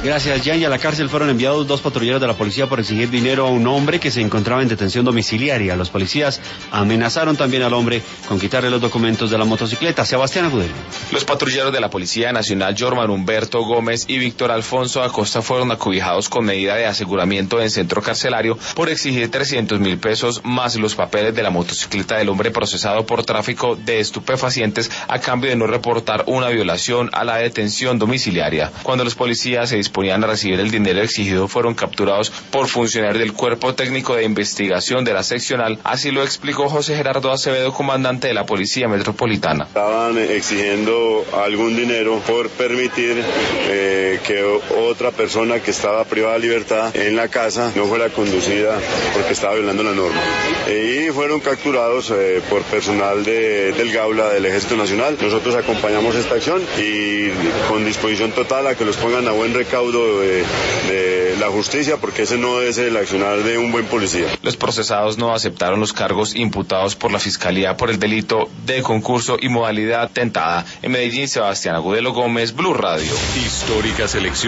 Gracias, Jan. Y a la cárcel fueron enviados 2 patrulleros de la policía por exigir dinero a un hombre que se encontraba en detención domiciliaria. Los policías amenazaron también al hombre con quitarle los documentos de la motocicleta. Sebastián Agudelo. Los patrulleros de la Policía Nacional, Jorman Humberto Gómez y Víctor Alfonso Acosta, fueron acobijados con medida de aseguramiento en centro carcelario por exigir 300.000 pesos más los papeles de la motocicleta del hombre procesado por tráfico de estupefacientes a cambio de no reportar una violación a la detención domiciliaria. Cuando los policías se disponían a recibir el dinero exigido, fueron capturados por funcionarios del Cuerpo Técnico de Investigación de la Seccional. Así lo explicó José Gerardo Acevedo, comandante de la Policía Metropolitana. Estaban exigiendo algún dinero por permitir que otra persona que estaba privada de libertad en la casa no fuera conducida porque estaba violando la norma. Y fueron capturados por personal del Gaula del Ejército Nacional. Nosotros acompañamos esta acción y con disposición total a que los pongan a buen recaudo de la justicia, porque ese no es el accionar de un buen policía. Los procesados no aceptaron los cargos imputados por la Fiscalía por el delito de concurso y modalidad tentada. En Medellín, Sebastián Agudelo Gómez, Blue Radio. Histórica selección.